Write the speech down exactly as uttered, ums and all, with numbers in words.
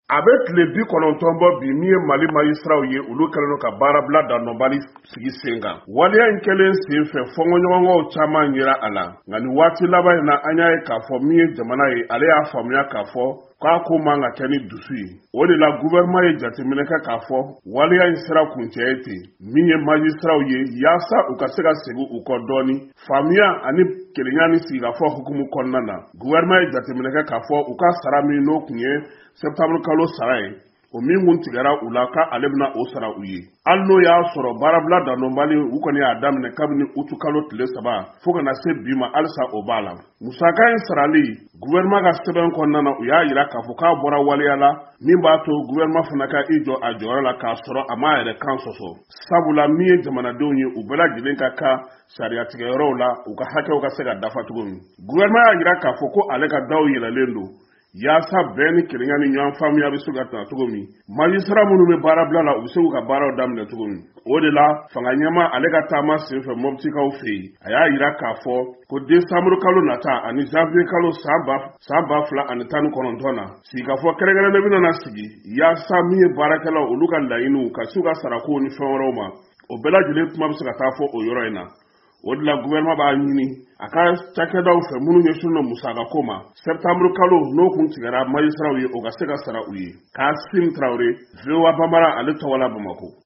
A bɛ tile bi kɔnɔntɔn bɔ bi min ye Mali magistrat ye olu kɛlen don ka baarabila dannɔbali sigi sen kan. Waleya in kɛlen sen fɛ fɔnkɔɲɔgɔnkɔw caman yera a la. Nka nin waati laban in na an y'a ye k'a fɔ min ye jamana ye ale y'a faamuya k'a fɔ k'a ko man ka kɛ ni dusu ye. O de la gouvernement ye jateminɛ kɛ k'a fɔ waleya in sera kuncɛ ye ten min ye magistrat ye yaasa u ka se ka segin u kɔ dɔɔni faamuya ani kelenya ni sigikafɔ hukumu kɔnɔna na. Gouvernement ye jateminɛ kɛ k'a fɔ u ka sara min n'o kun ye septembre kalo sara ye o min kun tigɛra u la ka ale bɛna o sara u ye. Hali n'o y'a sɔrɔ baarabila dannɔbali u kɔni y'a daminɛ kabini utu kalo tile saba fo kana se bi ma halisa o b'a la. Musaka in sarali gouvernement ka sɛbɛn kɔnɔna na u y'a yira k'a fɔ k'a bɔra waleya la min b'a to gouvernement fana ka i jɔ a jɔyɔrɔ la k'a sɔrɔ a m'a yɛrɛ kan sɔsɔ. Sabula min ye jamanadenw ye u bɛɛ lajɛlen ka kan sariya tigɛyɔrɔw la u ka hakɛw ka se ka dafa cogo min. Gouvernement y'a yira k'a fɔ ko ale ka daw yɛlɛlen don yaasa bɛɛ ni kelenya ni ɲɔgɔn faamuya bɛ se ka tɛmɛ cogo min. Magistrat minnu bɛ baarabila la u bɛ se k'u ka baaraw daminɛ cogo min. O de la fanga ɲɛma ale ka taama sen fɛ Moptikaw fɛ yen a y'a yira k'a fɔ ko décembre kalo nata ani janvier kalo san ba san ba fila ani tan ni kɔnɔntɔn na sigikafɔ kɛrɛnkɛrɛnnen bɛ na sigi yaasa min ye baarakɛlaw olu ka laɲiniw ka se u ka sarakow ni fɛn wɛrɛw ma o bɛɛ lajɛlen kuma bɛ se ka taa fɔ o yɔrɔ in na. O de la gouvernement b'a ɲini a ka cakɛdaw fɛ minnu ɲɛsinnen don musakako ma septembre kalo n'o kun tigɛra magistraw ye o ka se ka sara u ye. Kasim Traoré, V O A Bambara ale tɔgɔ la Bamakɔ.